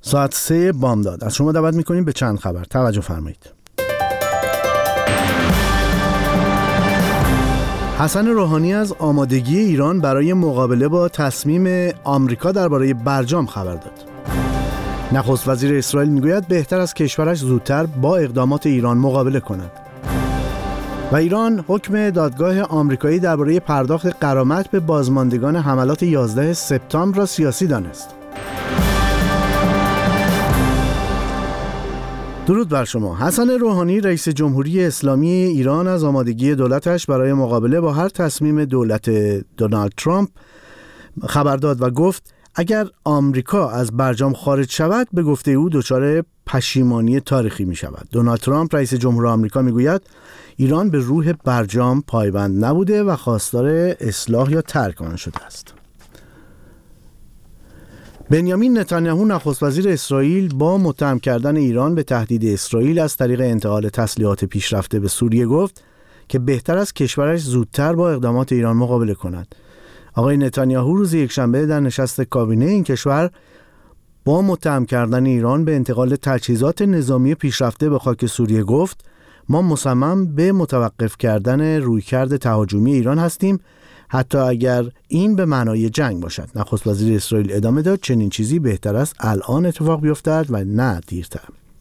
ساعت 3 بامداد. از شما دعوت میکنیم به چند خبر. توجه فرمایید. حسن روحانی از آمادگی ایران برای مقابله با تصمیم آمریکا درباره برجام خبر داد. نخست وزیر اسرائیل میگوید بهتر از کشورش زودتر با اقدامات ایران مقابله کند. و ایران حکم دادگاه آمریکایی درباره پرداخت غرامت به بازماندگان حملات 11 سپتامبر را سیاسی دانست. درود بر شما. حسن روحانی رئیس جمهوری اسلامی ایران از آمادگی دولتش برای مقابله با هر تصمیم دولت دونالد ترامپ خبر داد و گفت اگر آمریکا از برجام خارج شود به گفته او دچار پشیمانی تاریخی می شود. دونالد ترامپ رئیس جمهور آمریکا می گوید ایران به روح برجام پایبند نبوده و خواستار اصلاح یا ترک آن شده است. بنیامین نتانیاهو نخست وزیر اسرائیل با متهم کردن ایران به تهدید اسرائیل از طریق انتقال تسلیحات پیشرفته به سوریه گفت که بهتر است کشورش زودتر با اقدامات ایران مقابله کند. آقای نتانیاهو روز یکشنبه در نشست کابینه این کشور با متهم کردن ایران به انتقال تجهیزات نظامی پیشرفته به خاک سوریه گفت ما مصمم به متوقف کردن رویکرد تهاجمی ایران هستیم حتی اگر این به معنای جنگ باشد. نخست وزیر اسرائیل ادامه داد چنین چیزی بهتر است الان اتفاق بیفتد و نه دیرتر.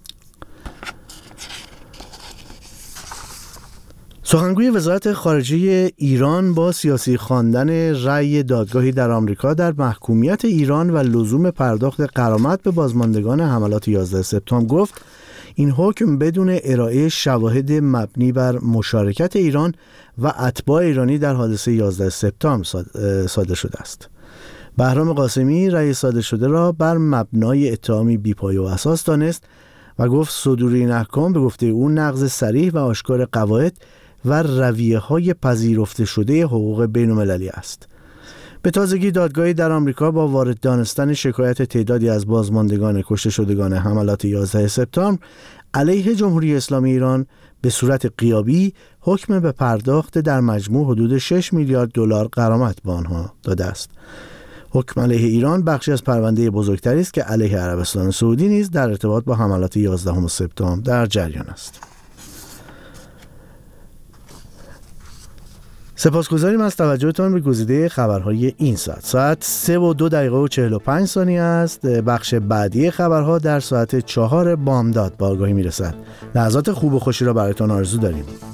سخنگوی وزارت خارجه ایران با سیاسی خواندن رأی دادگاهی در آمریکا در محکومیت ایران و لزوم پرداخت غرامت به بازماندگان حملات 11 سپتامبر گفت این حکم بدون ارائه شواهد مبنی بر مشارکت ایران و اتباع ایرانی در حادثه 11 سپتامبر صادر شده است. بهرام قاسمی رأی صادر شده را بر مبنای اتهامی بی‌پایه و اساس دانست و گفت صدور این احکام به گفته او نقض صریح و آشکار قواعد و رویه‌های پذیرفته شده حقوق بین‌المللی است. به تازگی دادگاهی در آمریکا با وارد دانستن شکایت تعدادی از بازماندگان کشته شدگان حملات 11 سپتامبر علیه جمهوری اسلامی ایران به صورت غیابی حکم به پرداخت در مجموع حدود 6 میلیارد دلار غرامت به آنها داده است. حکم علیه ایران بخشی از پرونده بزرگتری است که علیه عربستان سعودی نیز در ارتباط با حملات 11 سپتامبر در جریان است. سپاسگزاریم از توجهتان به گزیده خبرهای این ساعت 3:02:45 است. بخش بعدی خبرها در ساعت 4 بامداد با آگاهی میرسد. لحظات خوب و خوشی را برایتان آرزو داریم.